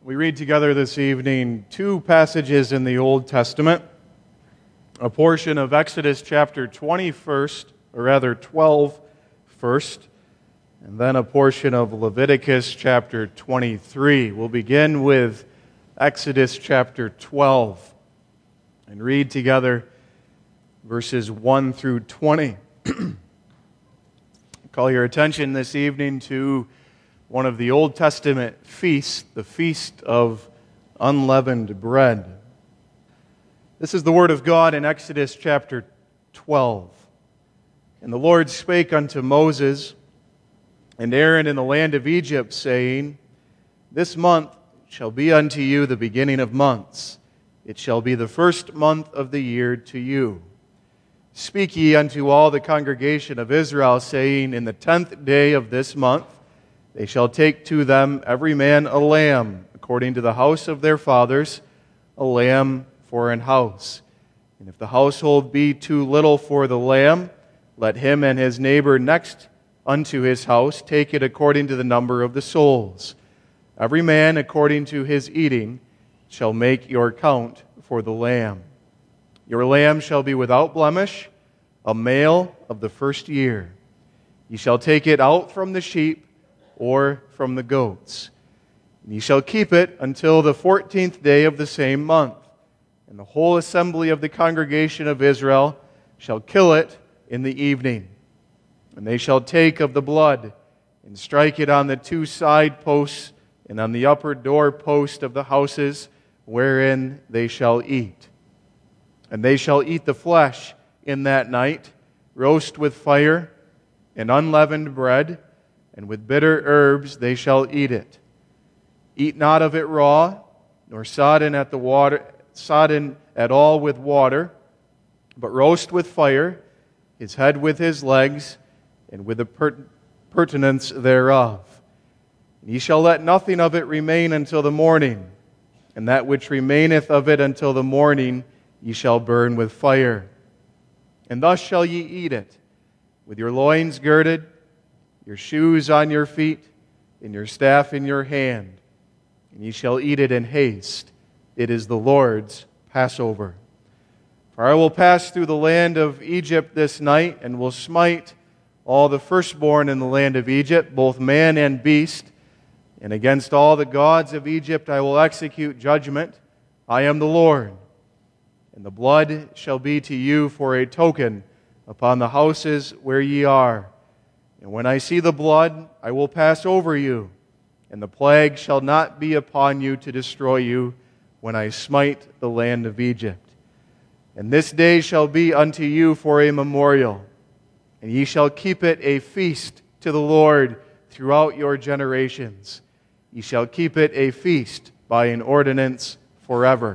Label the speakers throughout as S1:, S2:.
S1: We read together this evening two passages in the Old Testament, a portion of Exodus chapter 12 first, and then a portion of Leviticus chapter 23. We'll begin with Exodus chapter 12 and read together verses 1 through 20. Call your attention this evening to one of the Old Testament feasts, the Feast of Unleavened Bread. This is the word of God in Exodus chapter 12. And the Lord spake unto Moses and Aaron in the land of Egypt, saying, This month shall be unto you the beginning of months. It shall be the first month of the year to you. Speak ye unto all the congregation of Israel, saying, In the 10th day of this month they shall take to them every man a lamb, according to the house of their fathers, a lamb for an house. And if the household be too little for the lamb, let him and his neighbor next unto his house take it according to the number of the souls. Every man according to his eating shall make your count for the lamb. Your lamb shall be without blemish, a male of the first year. Ye shall take it out from the sheep or from the goats. And ye shall keep it until the 14th day of the same month. And the whole assembly of the congregation of Israel shall kill it in the evening. And they shall take of the blood and strike it on the two side posts and on the upper door post of the houses wherein they shall eat. And they shall eat the flesh in that night, roast with fire and unleavened bread, and with bitter herbs they shall eat it. Eat not of it raw, nor sodden at all with water, but roast with fire, his head with his legs, and with the purtenance thereof. And ye shall let nothing of it remain until the morning, and that which remaineth of it until the morning ye shall burn with fire. And thus shall ye eat it, with your loins girded, your shoes on your feet, and your staff in your hand. And ye shall eat it in haste. It is the Lord's Passover. For I will pass through the land of Egypt this night, and will smite all the firstborn in the land of Egypt, both man and beast. And against all the gods of Egypt I will execute judgment. I am the Lord. And the blood shall be to you for a token upon the houses where ye are. And when I see the blood, I will pass over you, and the plague shall not be upon you to destroy you when I smite the land of Egypt. And this day shall be unto you for a memorial, and ye shall keep it a feast to the Lord throughout your generations. Ye shall keep it a feast by an ordinance forever.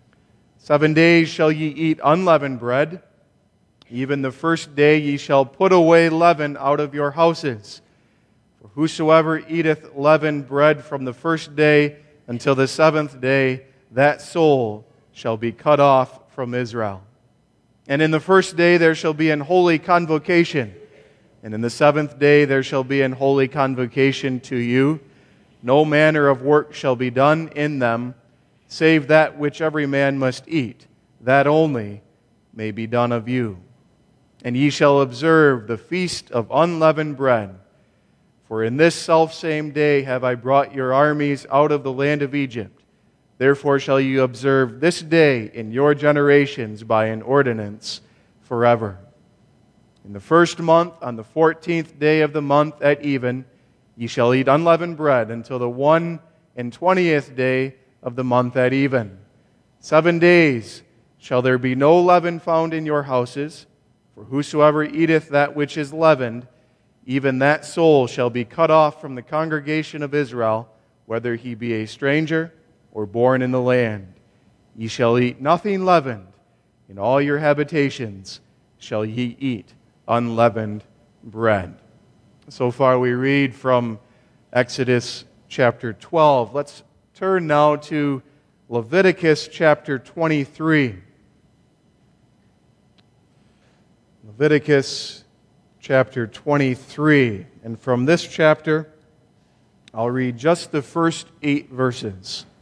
S1: 7 days shall ye eat unleavened bread. Even the first day ye shall put away leaven out of your houses. For whosoever eateth leavened bread from the first day until the 7th day, that soul shall be cut off from Israel. And in the first day there shall be an holy convocation, and in the 7th day there shall be an holy convocation to you. No manner of work shall be done in them, save that which every man must eat, that only may be done of you. And ye shall observe the feast of unleavened bread. For in this selfsame day have I brought your armies out of the land of Egypt. Therefore shall ye observe this day in your generations by an ordinance forever. In the first month, on the 14th day of the month at even, ye shall eat unleavened bread until the 21st day of the month at even. 7 days shall there be no leaven found in your houses. For whosoever eateth that which is leavened, even that soul shall be cut off from the congregation of Israel, whether he be a stranger or born in the land. Ye shall eat nothing leavened. In all your habitations shall ye eat unleavened bread. So far we read from Exodus chapter 12. Let's turn now to Leviticus chapter 23. Leviticus chapter 23. And from this chapter, I'll read just the first 8 verses.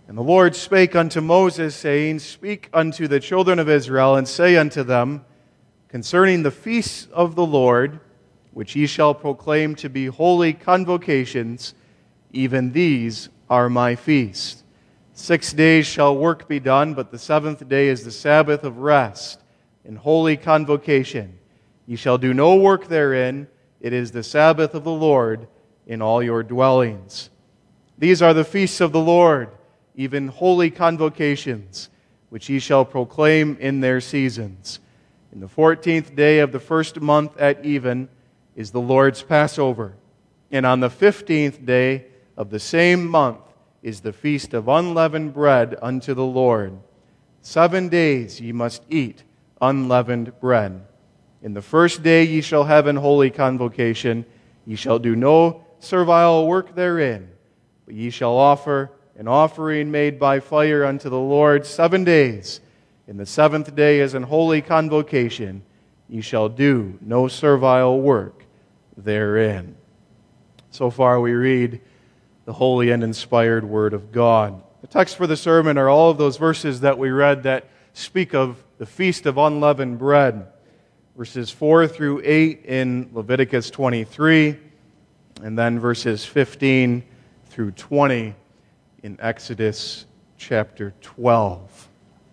S1: And the Lord spake unto Moses, saying, Speak unto the children of Israel, and say unto them, Concerning the feasts of the Lord, which ye shall proclaim to be holy convocations, even these are my feasts. 6 days shall work be done, but the seventh day is the Sabbath of rest, and holy convocation. Ye shall do no work therein. It is the Sabbath of the Lord in all your dwellings. These are the feasts of the Lord, even holy convocations, which ye shall proclaim in their seasons. In the 14th day of the first month at even is the Lord's Passover. And on the 15th day of the same month is the feast of unleavened bread unto the Lord. 7 days ye must eat unleavened bread. In the first day ye shall have an holy convocation. Ye shall do no servile work therein, but ye shall offer an offering made by fire unto the Lord 7 days. In the seventh day is an holy convocation. Ye shall do no servile work therein. So far we read the holy and inspired Word of God. The text for the sermon are all of those verses that we read that speak of the Feast of Unleavened Bread. Verses 4 through 8 in Leviticus 23, and then verses 15 through 20 in Exodus chapter 12.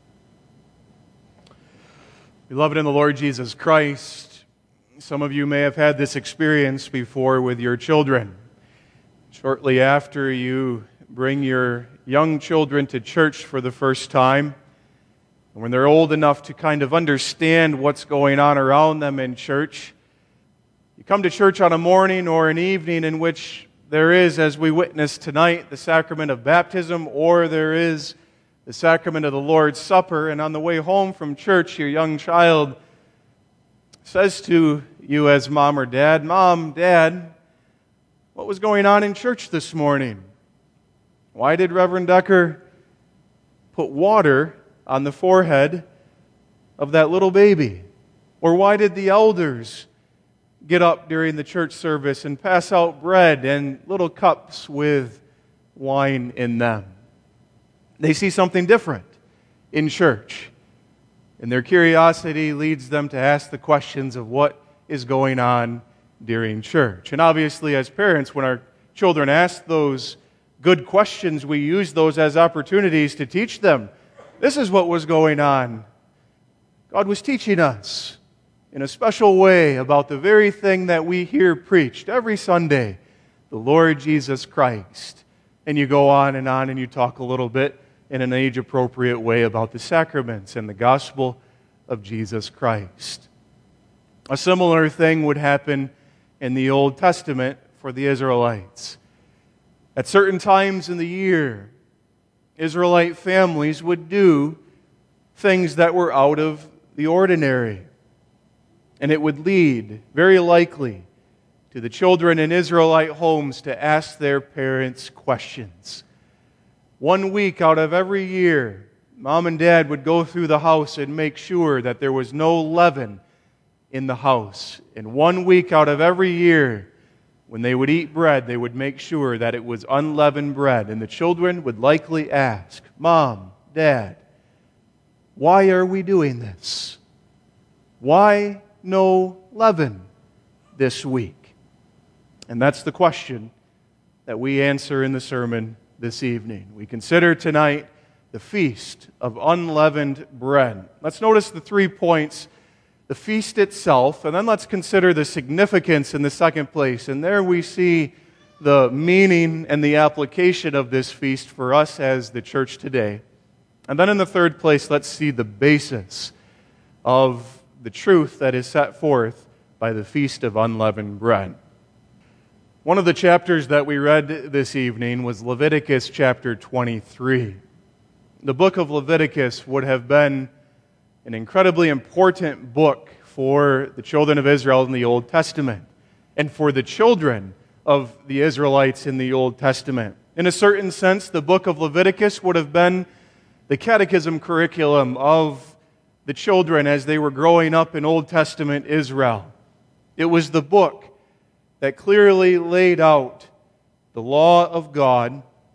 S1: Beloved in the Lord Jesus Christ, some of you may have had this experience before with your children. Shortly after you bring your young children to church for the first time, and when they're old enough to kind of understand what's going on around them in church, you come to church on a morning or an evening in which there is, as we witnessed tonight, the sacrament of baptism, or there is the sacrament of the Lord's Supper, and on the way home from church, your young child says to you as mom or dad, Mom, Dad, what was going on in church this morning? Why did Reverend Decker put water on the forehead of that little baby? Or why did the elders get up during the church service and pass out bread and little cups with wine in them? They see something different in church, and their curiosity leads them to ask the questions of what is going on during church. And obviously, as parents, when our children ask those good questions, we use those as opportunities to teach them. This is what was going on. God was teaching us in a special way about the very thing that we hear preached every Sunday, the Lord Jesus Christ. And you go on and you talk a little bit in an age-appropriate way about the sacraments and the gospel of Jesus Christ. A similar thing would happen in the Old Testament for the Israelites. At certain times in the year, Israelite families would do things that were out of the ordinary. And it would lead, very likely, to the children in Israelite homes to ask their parents questions. 1 week out of every year, Mom and Dad would go through the house and make sure that there was no leaven in the house. And 1 week out of every year, when they would eat bread, they would make sure that it was unleavened bread. And the children would likely ask, Mom, Dad, why are we doing this? Why no leaven this week? And that's the question that we answer in the sermon this evening. We consider tonight the Feast of Unleavened Bread. Let's notice the 3 points, the feast itself, and then let's consider the significance in the second place. And there we see the meaning and the application of this feast for us as the church today. And then in the third place, let's see the basis of the truth that is set forth by the Feast of Unleavened Bread. One of the chapters that we read this evening was Leviticus chapter 23. The book of Leviticus would have been an incredibly important book for the children of Israel in the Old Testament and for the children of the Israelites in the Old Testament. In a certain sense, the book of Leviticus would have been the catechism curriculum of the children as they were growing up in Old Testament Israel. It was the book that clearly laid out the law of God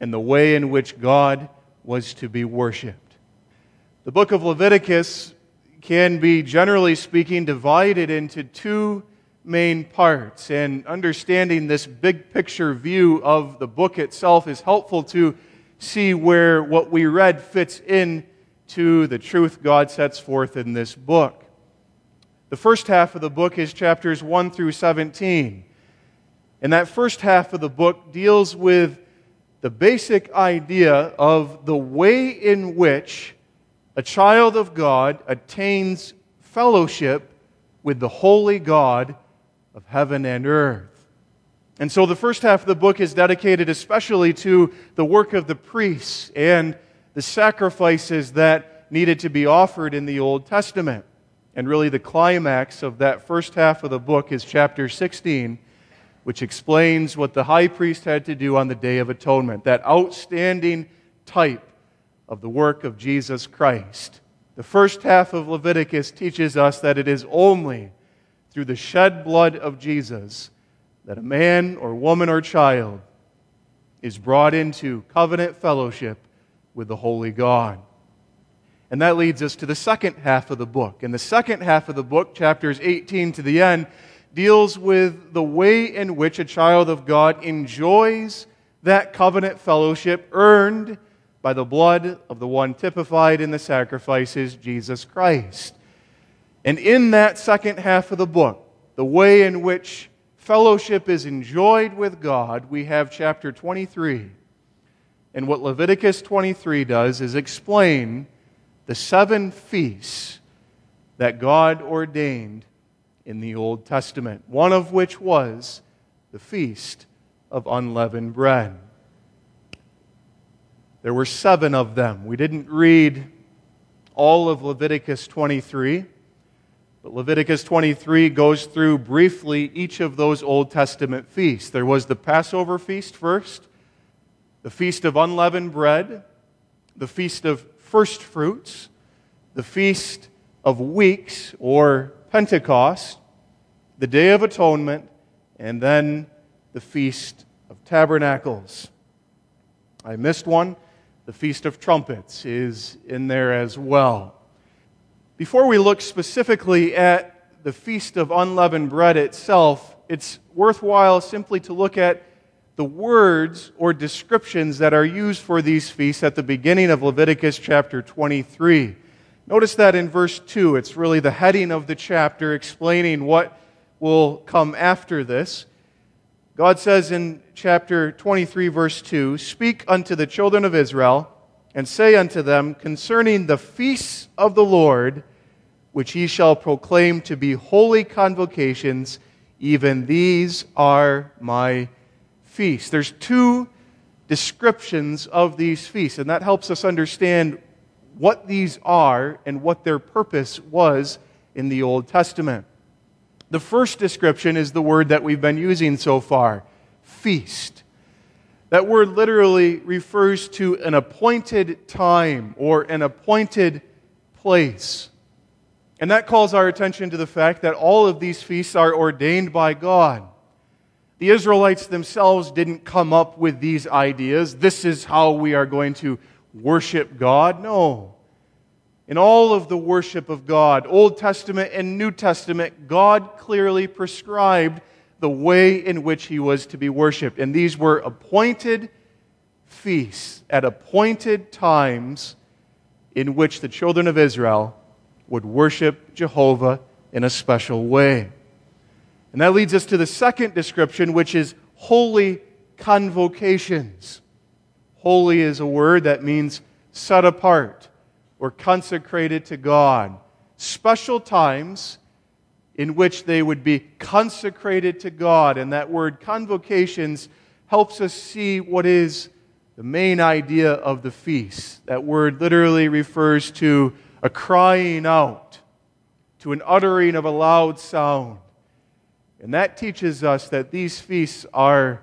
S1: and the way in which God was to be worshiped. The book of Leviticus can be, generally speaking, divided into two main parts, and understanding this big picture view of the book itself is helpful to see where what we read fits in to the truth God sets forth in this book. The first half of the book is chapters 1 through 17. And that first half of the book deals with the basic idea of the way in which a child of God attains fellowship with the holy God of heaven and earth. And so the first half of the book is dedicated especially to the work of the priests and the sacrifices that needed to be offered in the Old Testament. And really the climax of that first half of the book is chapter 16, which explains what the high priest had to do on the Day of Atonement, that outstanding type of the work of Jesus Christ. The first half of Leviticus teaches us that it is only through the shed blood of Jesus that a man or woman or child is brought into covenant fellowship with the holy God. And that leads us to the second half of the book. And the second half of the book, chapters 18 to the end, deals with the way in which a child of God enjoys that covenant fellowship earned by the blood of the one typified in the sacrifices, Jesus Christ. And in that second half of the book, the way in which fellowship is enjoyed with God, we have chapter 23. And what Leviticus 23 does is explain the 7 feasts that God ordained in the Old Testament, one of which was the Feast of Unleavened Bread. There were 7 of them. We didn't read all of Leviticus 23, but Leviticus 23 goes through briefly each of those Old Testament feasts. There was the Passover feast first, the Feast of Unleavened Bread, the Feast of First Fruits, the Feast of Weeks, or Pentecost, the Day of Atonement, and then the Feast of Tabernacles. I missed one. The Feast of Trumpets is in there as well. Before we look specifically at the Feast of Unleavened Bread itself, it's worthwhile simply to look at the words or descriptions that are used for these feasts at the beginning of Leviticus chapter 23. Notice that in verse 2, it's really the heading of the chapter explaining what will come after this. God says in chapter 23, verse 2, "Speak unto the children of Israel, and say unto them concerning the feasts of the Lord, which ye shall proclaim to be holy convocations, even these are my feasts." There's 2 descriptions of these feasts, and that helps us understand what these are and what their purpose was in the Old Testament. The first description is the word that we've been using so far, feast. That word literally refers to an appointed time or an appointed place. And that calls our attention to the fact that all of these feasts are ordained by God. The Israelites themselves didn't come up with these ideas. This is how we are going to worship God. No. In all of the worship of God, Old Testament and New Testament, God clearly prescribed the way in which He was to be worshipped. And these were appointed feasts at appointed times in which the children of Israel would worship Jehovah in a special way. And that leads us to the second description, which is holy convocations. Holy is a word that means set apart or consecrated to God. Special times in which they would be consecrated to God. And that word convocations helps us see what is the main idea of the feast. That word literally refers to a crying out, to an uttering of a loud sound. And that teaches us that these feasts are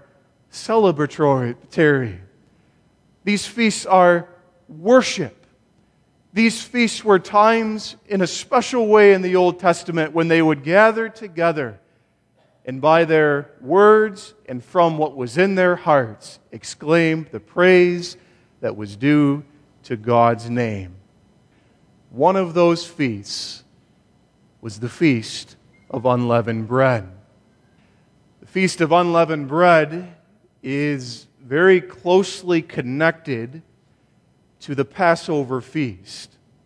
S1: celebratory. These feasts are worship. These feasts were times in a special way in the Old Testament when they would gather together and by their words and from what was in their hearts exclaimed the praise that was due to God's name. One of those feasts was the Feast of Unleavened Bread. The Feast of Unleavened Bread is very closely connected to the Passover feast.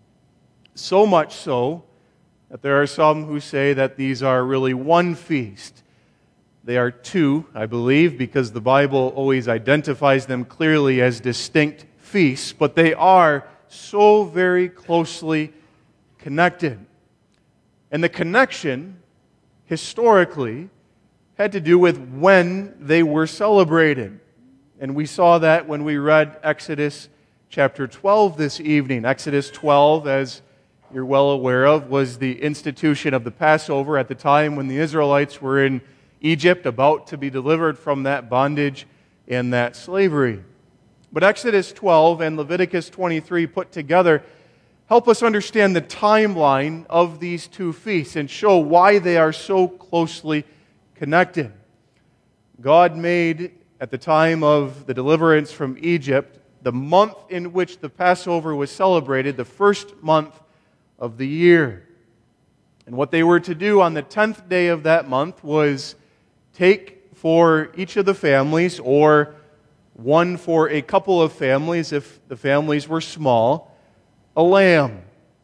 S1: So much so that there are some who say that these are really one feast. They are two, I believe, because the Bible always identifies them clearly as distinct feasts, but they are so very closely connected. And the connection, historically, had to do with when they were celebrated. And we saw that when we read Exodus chapter 12 this evening. Exodus 12, as you're well aware of, was the institution of the Passover at the time when the Israelites were in Egypt, about to be delivered from that bondage and that slavery. But Exodus 12 and Leviticus 23 put together help us understand the timeline of these two feasts and show why they are so closely connected. God made, at the time of the deliverance from Egypt, the month in which the Passover was celebrated, the first month of the year. And what they were to do on the 10th day of that month was take for each of the families, or one for a couple of families if the families were small, a lamb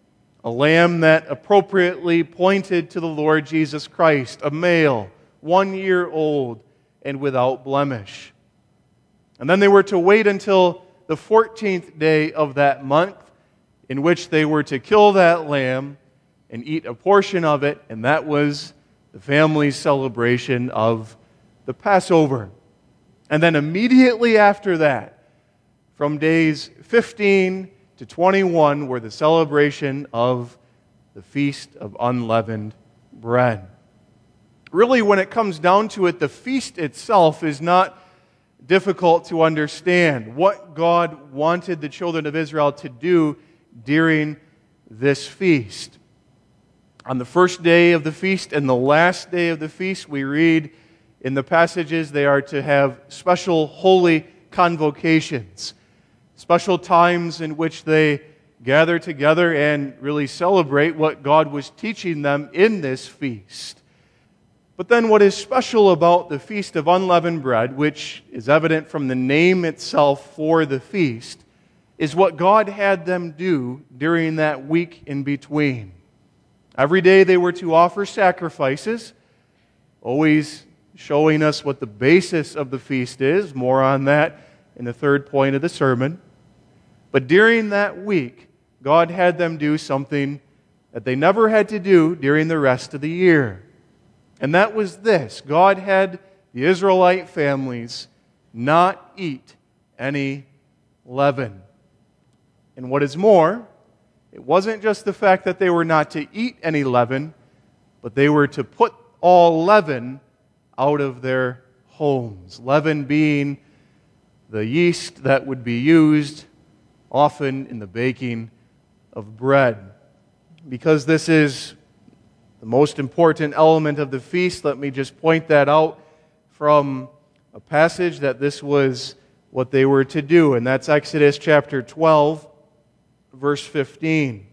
S1: that appropriately pointed to the Lord Jesus Christ, a male, 1 year old, and without blemish. And then they were to wait until the 14th day of that month, in which they were to kill that lamb and eat a portion of it, and that was the family's celebration of the Passover. And then immediately after that, from days 15 to 21, were the celebration of the Feast of Unleavened Bread. Really, when it comes down to it, the feast itself is not difficult to understand. What God wanted the children of Israel to do during this feast. On the first day of the feast and the last day of the feast, we read in the passages they are to have special holy convocations, special times in which they gather together and really celebrate what God was teaching them in this feast. But then what is special about the Feast of Unleavened Bread, which is evident from the name itself for the feast, is what God had them do during that week in between. Every day they were to offer sacrifices, always showing us what the basis of the feast is. More on that in the third point of the sermon. But during that week, God had them do something that they never had to do during the rest of the year. And that was this: God had the Israelite families not eat any leaven. And what is more, it wasn't just the fact that they were not to eat any leaven, but they were to put all leaven out of their homes. Leaven being the yeast that would be used often in the baking of bread. Because this is the most important element of the feast, let me just point that out from a passage that this was what they were to do, and that's Exodus chapter 12, verse 15.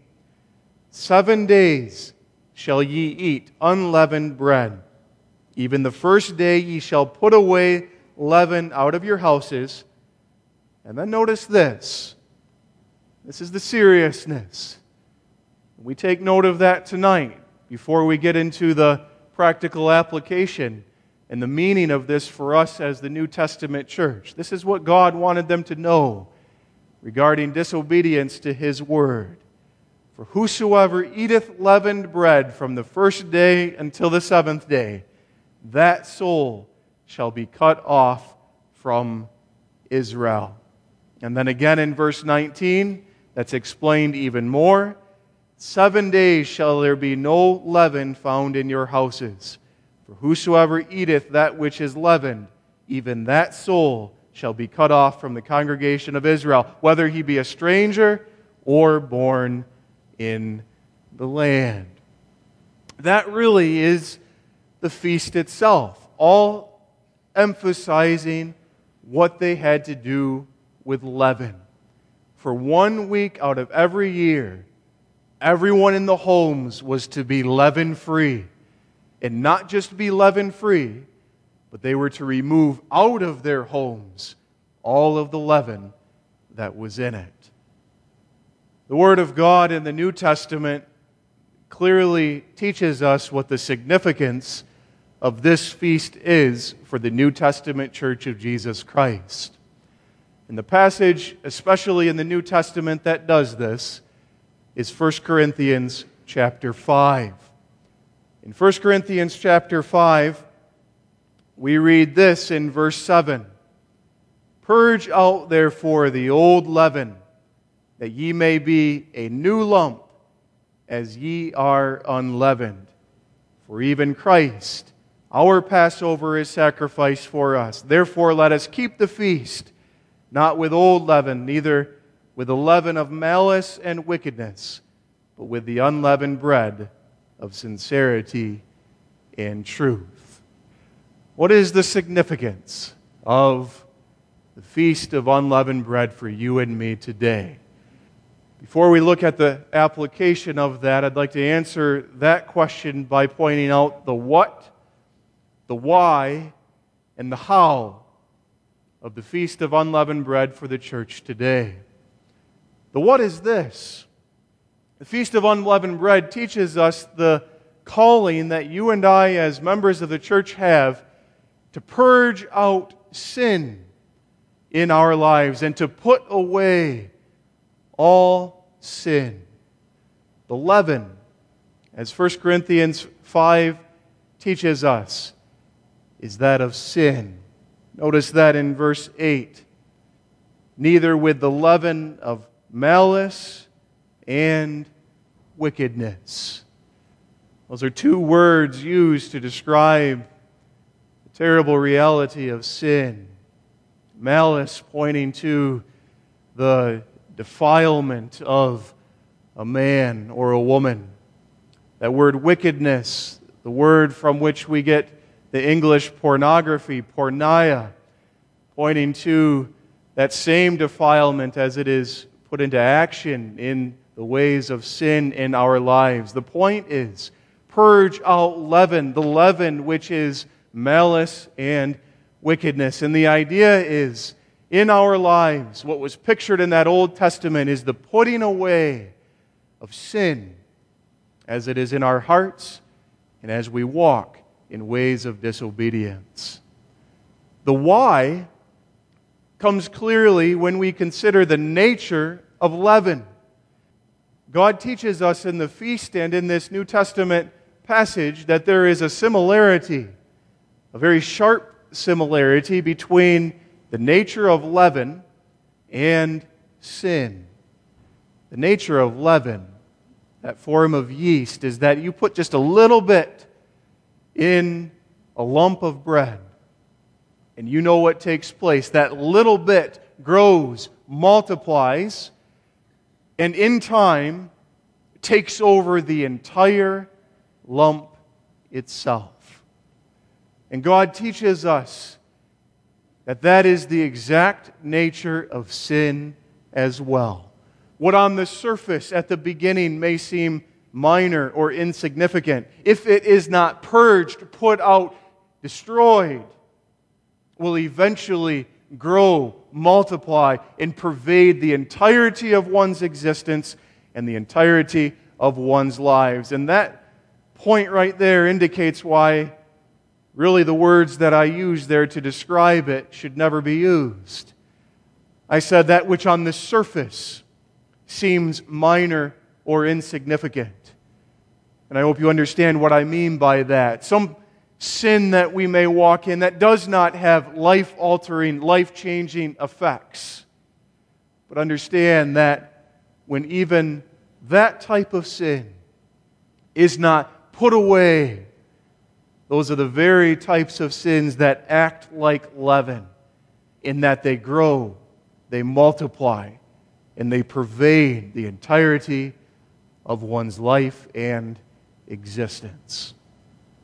S1: 7 days shall ye eat unleavened bread. Even the first day ye shall put away leaven out of your houses. And then notice this. This is the seriousness. We take note of that tonight before we get into the practical application and the meaning of this for us as the New Testament church. This is what God wanted them to know regarding disobedience to His word. For whosoever eateth leavened bread from the first day until the seventh day, that soul shall be cut off from Israel. And then again in verse 19, that's explained even more. 7 days shall there be no leaven found in your houses. For whosoever eateth that which is leavened, even that soul shall be cut off from the congregation of Israel, whether he be a stranger or born in the land. That really is the feast itself, all emphasizing what they had to do with leaven. For 1 week out of every year, everyone in the homes was to be leaven-free. And not just be leaven-free, but they were to remove out of their homes all of the leaven that was in it. The Word of God in the New Testament clearly teaches us what the significance of this feast is for the New Testament Church of Jesus Christ. And the passage, especially in the New Testament, that does this is 1 Corinthians chapter 5. In 1 Corinthians chapter 5, we read this in verse 7. Purge out therefore the old leaven, that ye may be a new lump, as ye are unleavened. For even Christ, our Passover, is sacrificed for us. Therefore let us keep the feast, not with old leaven, neither with the leaven of malice and wickedness, but with the unleavened bread of sincerity and truth. What is the significance of the Feast of Unleavened Bread for you and me today? Before we look at the application of that, I'd like to answer that question by pointing out the what, the why, and the how of the Feast of Unleavened Bread for the church today. The what is this? The Feast of Unleavened Bread teaches us the calling that you and I as members of the church have to purge out sin in our lives and to put away all sin. The leaven, as 1 Corinthians 5 teaches us, is that of sin. Notice that in verse 8. Neither with the leaven of malice and wickedness. Those are two words used to describe the terrible reality of sin. Malice pointing to the defilement of a man or a woman. That word wickedness, the word from which we get the English pornography, porneia, pointing to that same defilement as it is put into action in the ways of sin in our lives. The point is, purge out leaven, the leaven which is malice and wickedness. And the idea is, in our lives, what was pictured in that Old Testament is the putting away of sin as it is in our hearts and as we walk in ways of disobedience. The why comes clearly when we consider the nature of leaven. God teaches us in the feast and in this New Testament passage that there is a similarity, a very sharp similarity between the nature of leaven and sin. The nature of leaven, that form of yeast, is that you put just a little bit in a lump of bread, and you know what takes place. That little bit grows, multiplies, and in time takes over the entire lump itself. And God teaches us that that is the exact nature of sin as well. What on the surface at the beginning may seem minor or insignificant, if it is not purged, put out, destroyed, will eventually grow, multiply, and pervade the entirety of one's existence and the entirety of one's lives. And that point right there indicates why really the words that I use there to describe it should never be used. I said that which on the surface seems minor or insignificant. And I hope you understand what I mean by that. Some sin that we may walk in that does not have life-altering, life-changing effects. But understand that when even that type of sin is not put away, those are the very types of sins that act like leaven, in that they grow, they multiply, and they pervade the entirety of one's life and existence.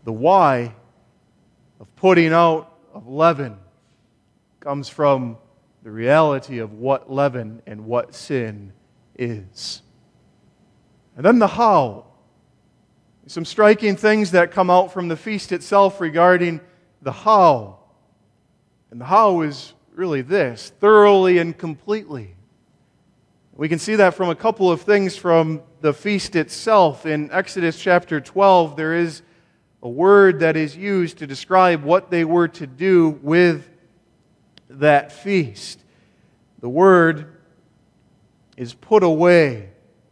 S1: The why of putting out of leaven comes from the reality of what leaven and what sin is. And then the how. Some striking things that come out from the feast itself regarding the how. And the how is really this: thoroughly and completely. We can see that from a couple of things from the feast itself. In Exodus chapter 12, there is a word that is used to describe what they were to do with that feast. The word is put away.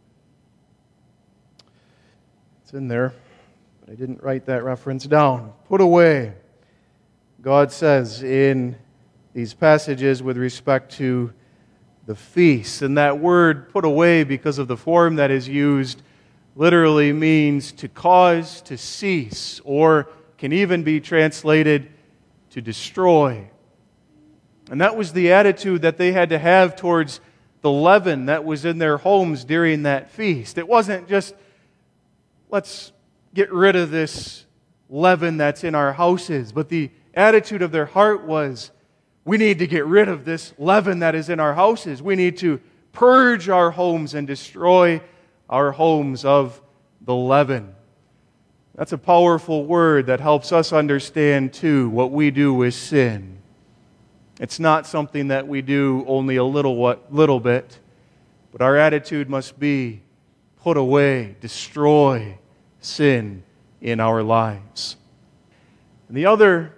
S1: It's in there, but I didn't write that reference down. Put away. God says in these passages with respect to the feast. And that word, put away, because of the form that is used, literally means to cause to cease, or can even be translated to destroy. And that was the attitude that they had to have towards the leaven that was in their homes during that feast. It wasn't just, let's get rid of this leaven that's in our houses, but the attitude of their heart was, we need to get rid of this leaven that is in our houses. We need to purge our homes and destroy our homes of the leaven. That's a powerful word that helps us understand, too, what we do with sin. It's not something that we do only a little bit, but our attitude must be put away, destroy sin in our lives. And the other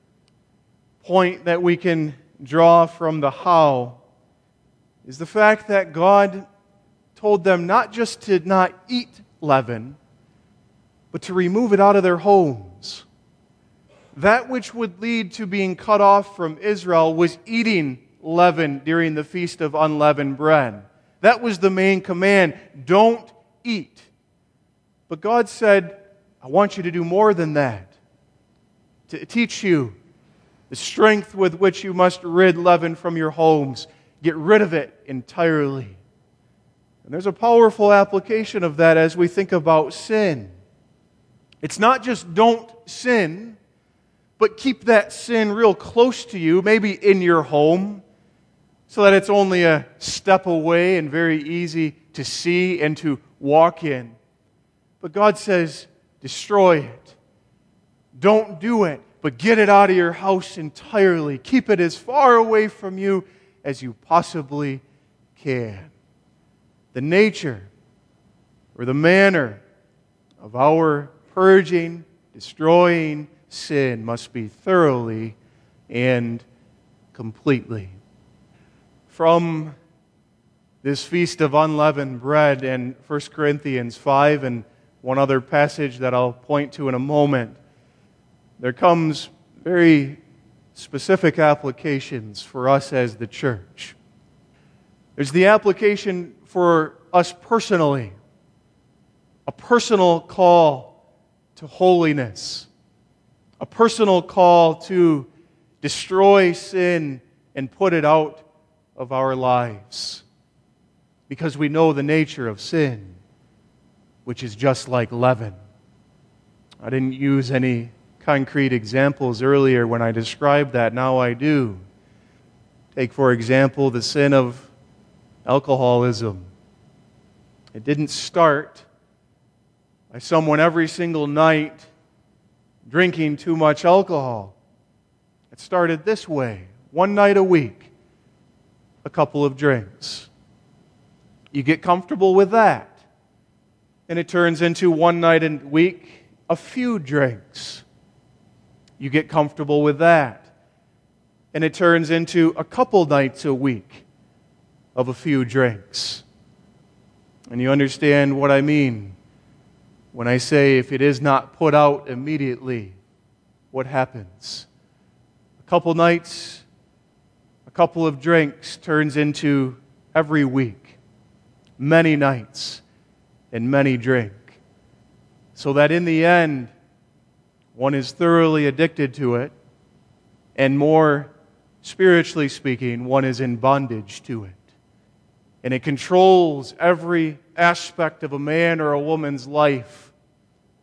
S1: point that we can draw from the how is the fact that God told them not just to not eat leaven, but to remove it out of their homes. That which would lead to being cut off from Israel was eating leaven during the Feast of Unleavened Bread. That was the main command. Don't eat. But God said, I want you to do more than that. To teach you the strength with which you must rid leaven from your homes. Get rid of it entirely. And there's a powerful application of that as we think about sin. It's not just don't sin, but keep that sin real close to you, maybe in your home, so that it's only a step away and very easy to see and to walk in. But God says, destroy it. Don't do it, but get it out of your house entirely. Keep it as far away from you as you possibly can. The nature or the manner of our purging, destroying sin must be thoroughly and completely. From this Feast of Unleavened Bread in 1 Corinthians 5 and one other passage that I'll point to in a moment, there comes very specific applications for us as the church. There's the application for us personally, a personal call to holiness, a personal call to destroy sin and put it out of our lives, because we know the nature of sin, which is just like leaven. I didn't use any concrete examples earlier when I described that. Now I do. Take, for example, the sin of alcoholism. It didn't start by someone every single night drinking too much alcohol. It started this way: one night a week, a couple of drinks. You get comfortable with that, and it turns into one night a week, a few drinks. You get comfortable with that, and it turns into a couple nights a week of a few drinks. And you understand what I mean when I say if it is not put out immediately, what happens? A couple nights, a couple of drinks turns into every week, many nights, and many drink. So that in the end, one is thoroughly addicted to it, and more spiritually speaking, one is in bondage to it. And it controls every aspect of a man or a woman's life,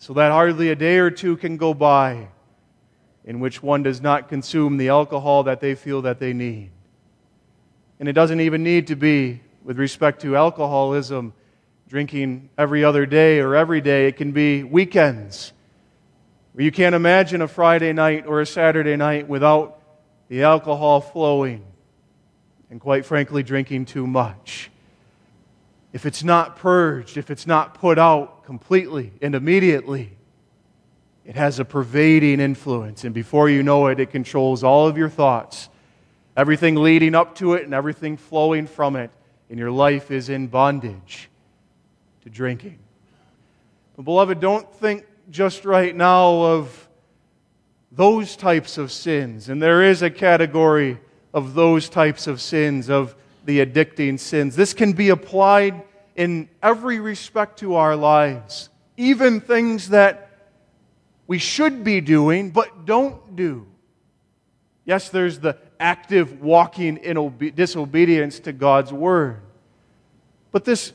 S1: so that hardly a day or two can go by in which one does not consume the alcohol that they feel that they need. And it doesn't even need to be, with respect to alcoholism, drinking every other day or every day. It can be weekends, where you can't imagine a Friday night or a Saturday night without the alcohol flowing, and quite frankly, drinking too much. If it's not purged, if it's not put out completely and immediately, it has a pervading influence, and before you know it, it controls all of your thoughts, everything leading up to it and everything flowing from it, and your life is in bondage to drinking. But beloved, don't think just right now of those types of sins, and there is a category of those types of sins, of the addicting sins. This can be applied in every respect to our lives, even things that we should be doing but don't do. Yes, there's the active walking in disobedience to God's Word. But this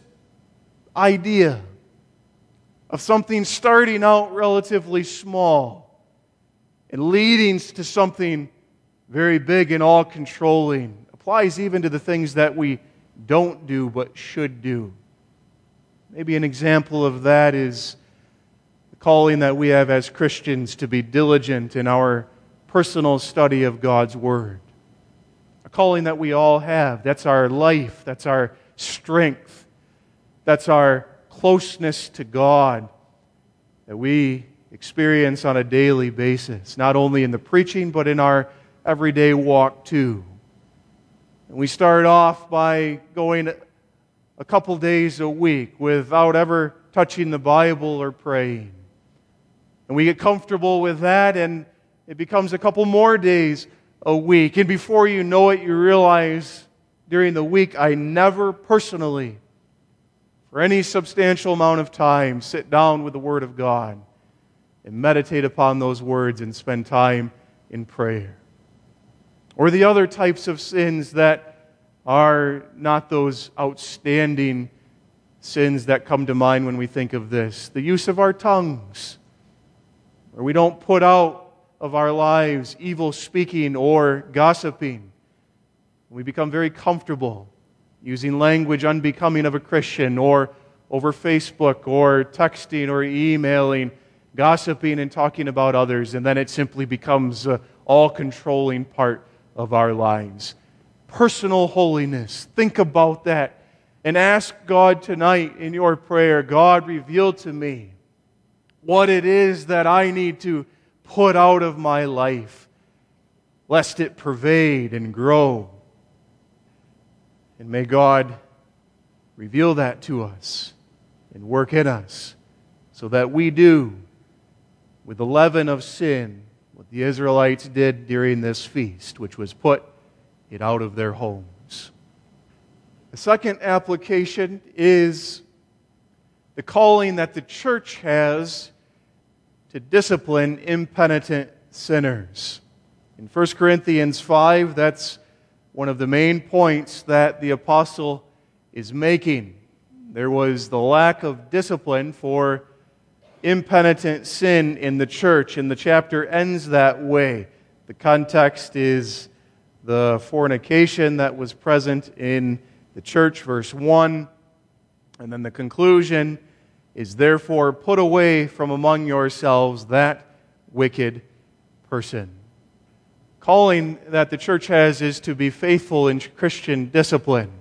S1: idea of something starting out relatively small and leading to something very big and all-controlling applies even to the things that we don't do but should do. Maybe an example of that is the calling that we have as Christians to be diligent in our personal study of God's Word. A calling that we all have. That's our life. That's our strength. That's our closeness to God that we experience on a daily basis, not only in the preaching, but in our everyday walk too. And we start off by going a couple days a week without ever touching the Bible or praying. And we get comfortable with that, and it becomes a couple more days a week. And before you know it, you realize during the week, I never personally, for any substantial amount of time, sit down with the Word of God and meditate upon those words and spend time in prayer. Or the other types of sins that are not those outstanding sins that come to mind when we think of this. The use of our tongues, where we don't put out of our lives evil speaking or gossiping. We become very comfortable using language unbecoming of a Christian, or over Facebook or texting or emailing, gossiping and talking about others, and then it simply becomes an all-controlling part of our lives. Personal holiness. Think about that and ask God tonight in your prayer, God, reveal to me what it is that I need to put out of my life, lest it pervade and grow. And may God reveal that to us and work in us so that we do, with the leaven of sin, what the Israelites did during this feast, which was put it out of their homes. The second application is the calling that the church has to discipline impenitent sinners. In 1 Corinthians 5, that's one of the main points that the apostle is making. There was the lack of discipline for impenitent sin in the church, and the chapter ends that way. The context is the fornication that was present in the church, verse 1. And then the conclusion is, therefore, put away from among yourselves that wicked person. Calling that the church has is to be faithful in Christian discipline,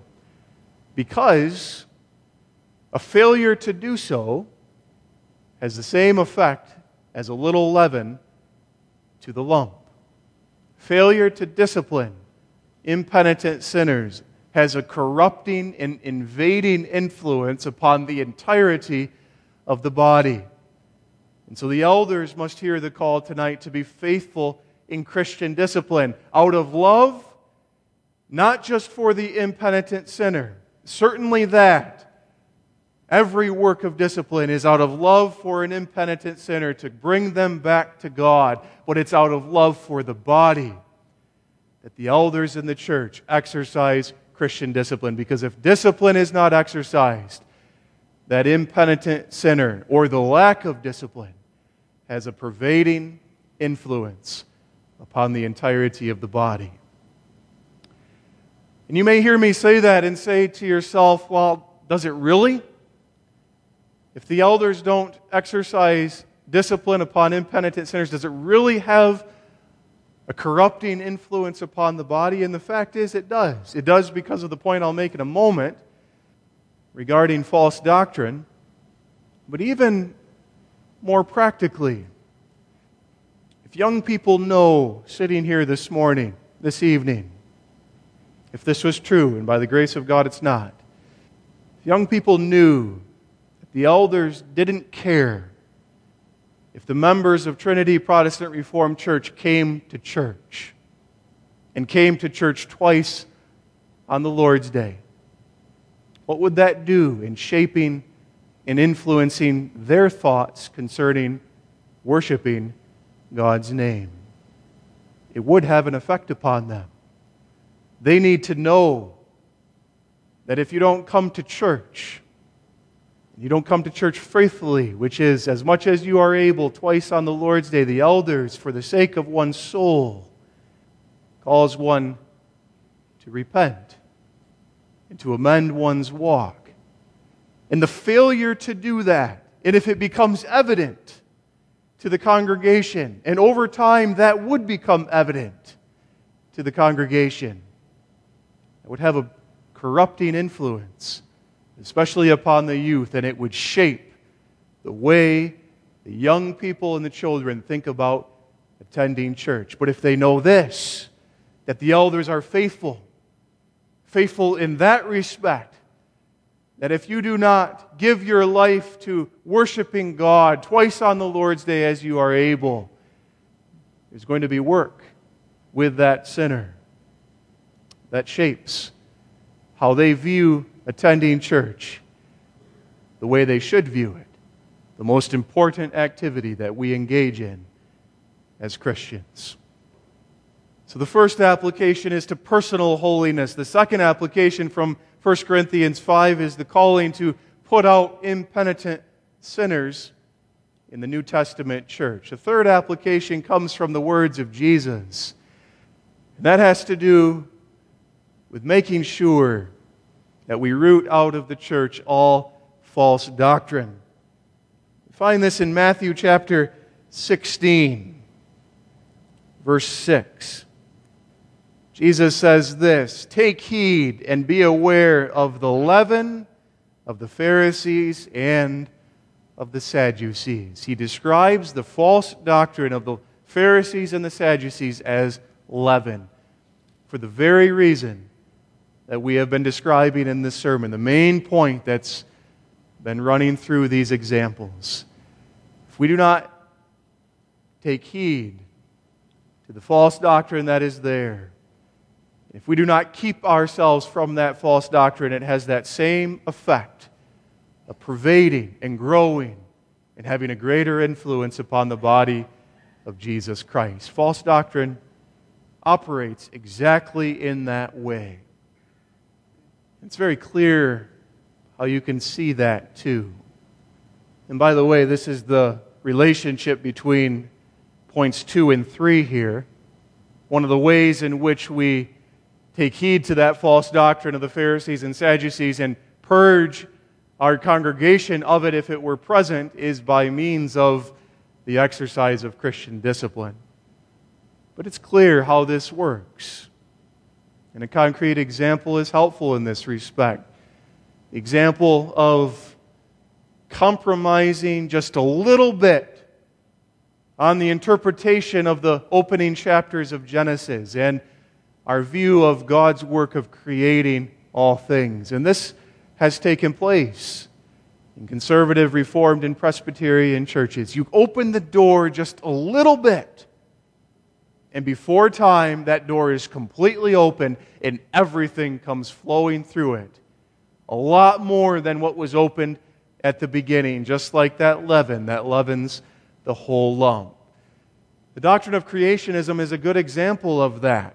S1: because a failure to do so has the same effect as a little leaven to the lump. Failure to discipline impenitent sinners has a corrupting and invading influence upon the entirety of the body. And so the elders must hear the call tonight to be faithful in Christian discipline, out of love, not just for the impenitent sinner. Certainly that. Every work of discipline is out of love for an impenitent sinner to bring them back to God, but it's out of love for the body that the elders in the church exercise Christian discipline. Because if discipline is not exercised, that impenitent sinner, or the lack of discipline, has a pervading influence upon the entirety of the body. And you may hear me say that and say to yourself, well, does it really? If the elders don't exercise discipline upon impenitent sinners, does it really have a corrupting influence upon the body? And the fact is, it does. It does because of the point I'll make in a moment regarding false doctrine. But even more practically, if young people know, sitting here this morning, this evening, if this was true, and by the grace of God it's not, if young people knew that the elders didn't care if the members of Trinity Protestant Reformed Church came to church, and came to church twice on the Lord's Day, what would that do in shaping and influencing their thoughts concerning worshiping God's name? It would have an effect upon them. They need to know that if you don't come to church, you don't come to church faithfully, which is as much as you are able twice on the Lord's Day, the elders, for the sake of one's soul, calls one to repent and to amend one's walk. And the failure to do that, and if it becomes evident to the congregation, and over time that would become evident to the congregation, it would have a corrupting influence, especially upon the youth, and it would shape the way the young people and the children think about attending church. But if they know this, that the elders are faithful in that respect, that if you do not give your life to worshiping God twice on the Lord's Day as you are able, there's going to be work with that sinner that shapes how they view attending church the way they should view it, the most important activity that we engage in as Christians. So the first application is to personal holiness. The second application from 1 Corinthians 5 is the calling to put out impenitent sinners in the New Testament church. The third application comes from the words of Jesus. And that has to do with making sure that we root out of the church all false doctrine. We find this in Matthew chapter 16, verse 6. Jesus says this, "Take heed and be aware of the leaven of the Pharisees and of the Sadducees." He describes the false doctrine of the Pharisees and the Sadducees as leaven, for the very reason that we have been describing in this sermon, the main point that's been running through these examples. If we do not take heed to the false doctrine that is there, if we do not keep ourselves from that false doctrine, it has that same effect of pervading and growing and having a greater influence upon the body of Jesus Christ. False doctrine operates exactly in that way. It's very clear how you can see that too. And by the way, this is the relationship between points 2 and 3 here. One of the ways in which we take heed to that false doctrine of the Pharisees and Sadducees and purge our congregation of it if it were present is by means of the exercise of Christian discipline. But it's clear how this works. And a concrete example is helpful in this respect. The example of compromising just a little bit on the interpretation of the opening chapters of Genesis and our view of God's work of creating all things. And this has taken place in conservative, Reformed, and Presbyterian churches. You open the door just a little bit, and before time, that door is completely open and everything comes flowing through it. A lot more than what was opened at the beginning, just like that leaven that leavens the whole lump. The doctrine of creationism is a good example of that.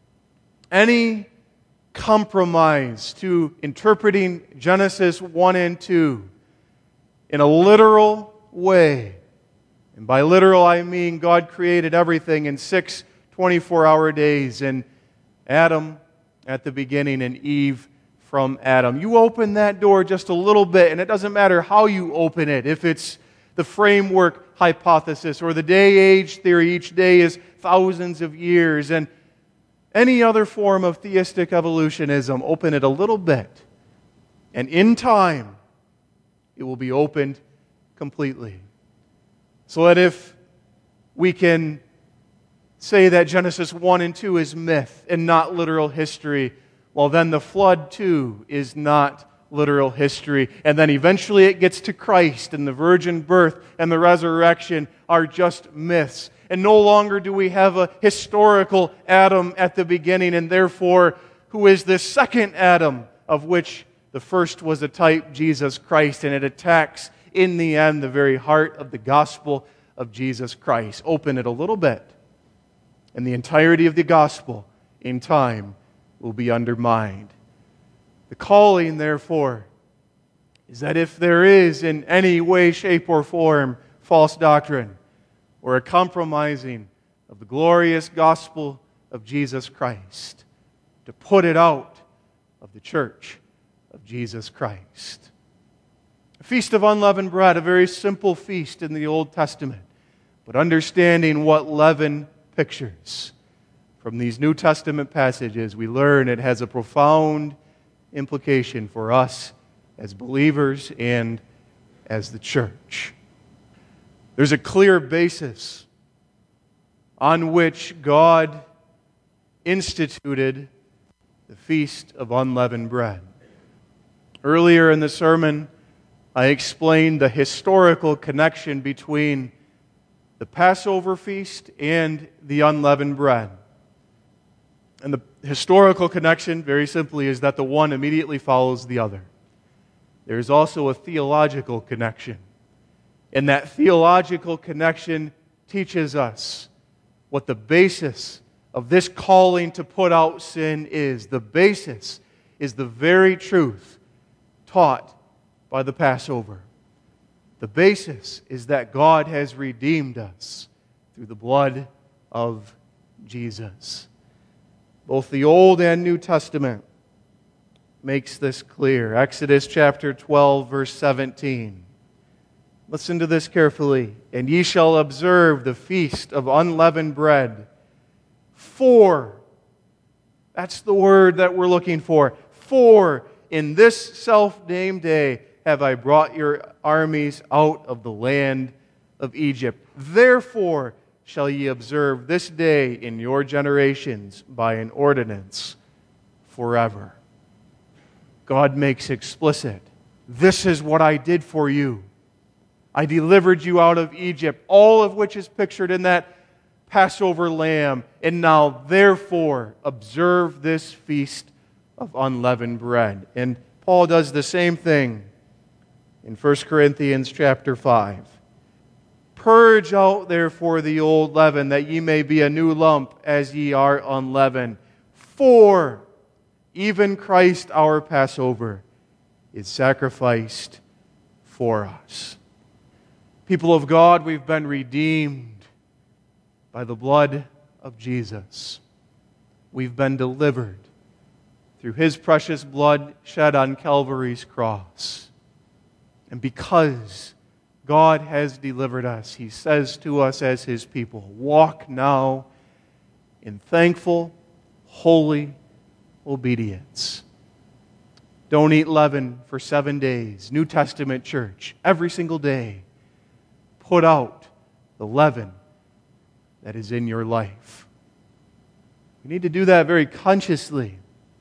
S1: Any compromise to interpreting Genesis 1 and 2 in a literal way And by literal, I mean God created everything in 6 24-hour days, and Adam at the beginning and Eve from Adam. You open that door just a little bit, and it doesn't matter how you open it. If it's the framework hypothesis or the day-age theory, each day is thousands of years, and any other form of theistic evolutionism, open it a little bit, and in time, it will be opened completely. So that if we can say that Genesis 1 and 2 is myth and not literal history, well, then the flood too is not literal history. And then eventually it gets to Christ, and the virgin birth and the resurrection are just myths. And no longer do we have a historical Adam at the beginning, and therefore, who is this second Adam, of which the first was a type, Jesus Christ, and it attacks, in the end, the very heart of the gospel of Jesus Christ. Open it a little bit, and the entirety of the gospel, in time, will be undermined. The calling, therefore, is that if there is in any way, shape, or form false doctrine or a compromising of the glorious gospel of Jesus Christ, to put it out of the church of Jesus Christ. A feast of unleavened bread, a very simple feast in the Old Testament, but understanding what leaven pictures. From these New Testament passages, we learn it has a profound implication for us as believers and as the church. There's a clear basis on which God instituted the Feast of Unleavened Bread. Earlier in the sermon, I explained the historical connection between the Passover feast and the unleavened bread. And the historical connection, very simply, is that the one immediately follows the other. There is also a theological connection. And that theological connection teaches us what the basis of this calling to put out sin is. The basis is the very truth taught by the Passover. The basis is that God has redeemed us through the blood of Jesus. Both the Old and New Testament makes this clear. Exodus chapter 12, verse 17. Listen to this carefully. And ye shall observe the feast of unleavened bread. For, that's the word that we're looking for. For in this self-named day have I brought your armies out of the land of Egypt. Therefore shall ye observe this day in your generations by an ordinance forever. God makes explicit, this is what I did for you. I delivered you out of Egypt, all of which is pictured in that Passover lamb. And now, therefore, observe this feast of unleavened bread. And Paul does the same thing in 1 Corinthians chapter 5. Purge out, therefore, the old leaven, that ye may be a new lump, as ye are unleavened. For even Christ our Passover is sacrificed for us. People of God, we've been redeemed by the blood of Jesus. We've been delivered through His precious blood shed on Calvary's cross. And because God has delivered us, He says to us as His people, walk now in thankful, holy obedience. Don't eat leaven for 7 days. New Testament church, every single day, put out the leaven that is in your life. You need to do that very consciously.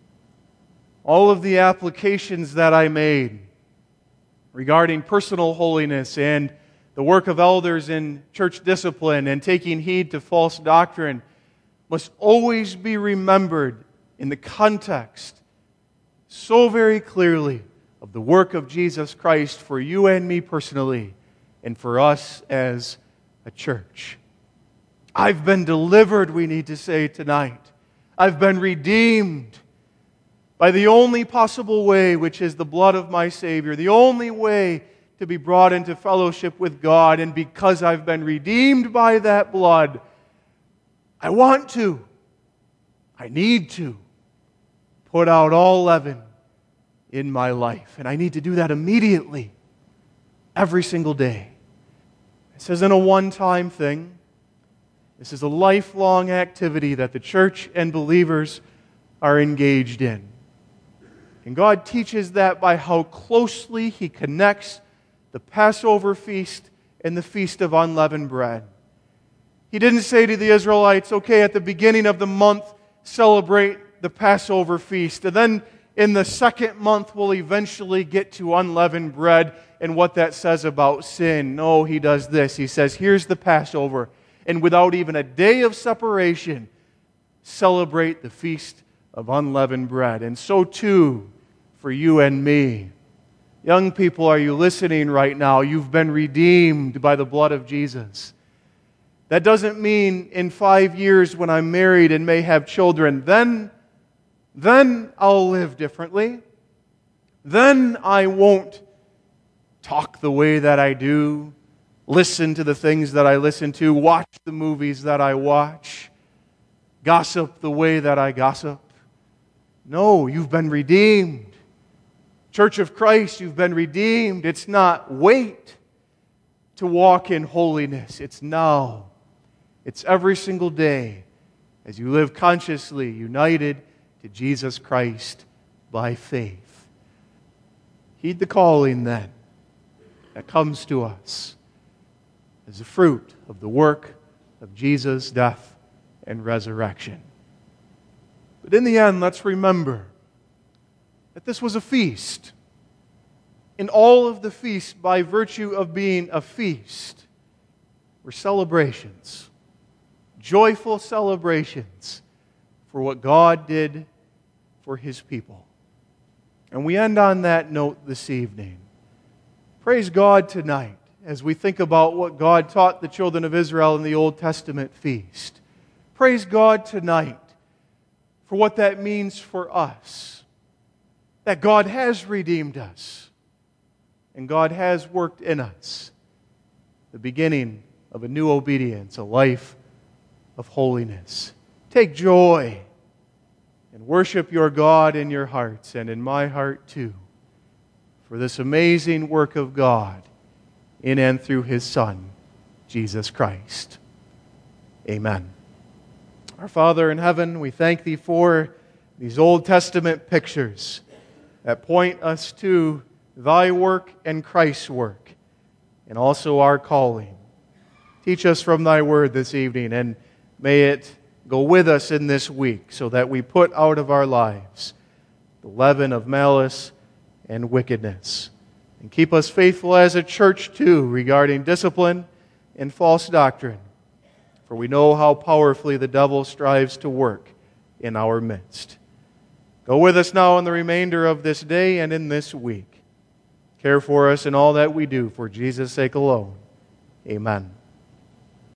S1: All of the applications that I made regarding personal holiness and the work of elders in church discipline and taking heed to false doctrine must always be remembered in the context so very clearly of the work of Jesus Christ for you and me personally and for us as a church. I've been delivered, we need to say tonight. I've been redeemed by the only possible way, which is the blood of my Savior. The only way to be brought into fellowship with God. And because I've been redeemed by that blood, I want to, I need to put out all leaven in my life. And I need to do that immediately, every single day. This isn't a one-time thing. This is a lifelong activity that the church and believers are engaged in. And God teaches that by how closely He connects the Passover feast and the Feast of Unleavened Bread. He didn't say to the Israelites, okay, at the beginning of the month, celebrate the Passover feast. And then in the second month, we'll eventually get to unleavened bread and what that says about sin. No, He does this. He says, here's the Passover. And without even a day of separation, celebrate the Feast of Unleavened Bread. And so too, for you and me. Young people, are you listening right now? You've been redeemed by the blood of Jesus. That doesn't mean in 5 years when I'm married and may have children, then I'll live differently. Then I won't talk the way that I do, listen to the things that I listen to, watch the movies that I watch, gossip the way that I gossip. No, you've been redeemed. Church of Christ, you've been redeemed. It's not wait to walk in holiness. It's now. It's every single day as you live consciously united to Jesus Christ by faith. Heed the calling then that comes to us as a fruit of the work of Jesus' death and resurrection. But in the end, let's remember that this was a feast. And all of the feasts, by virtue of being a feast, were celebrations, joyful celebrations for what God did for His people. And we end on that note this evening. Praise God tonight as we think about what God taught the children of Israel in the Old Testament feast. Praise God tonight for what that means for us. That God has redeemed us. And God has worked in us the beginning of a new obedience, a life of holiness. Take joy and worship your God in your hearts and in my heart too for this amazing work of God in and through His Son, Jesus Christ. Amen. Our Father in heaven, we thank Thee for these Old Testament pictures that point us to Thy work and Christ's work, and also our calling. Teach us from Thy Word this evening, and may it go with us in this week so that we put out of our lives the leaven of malice and wickedness. And keep us faithful as a church too regarding discipline and false doctrine, for we know how powerfully the devil strives to work in our midst. Go with us now in the remainder of this day and in this week. Care for us in all that we do for Jesus' sake alone. Amen.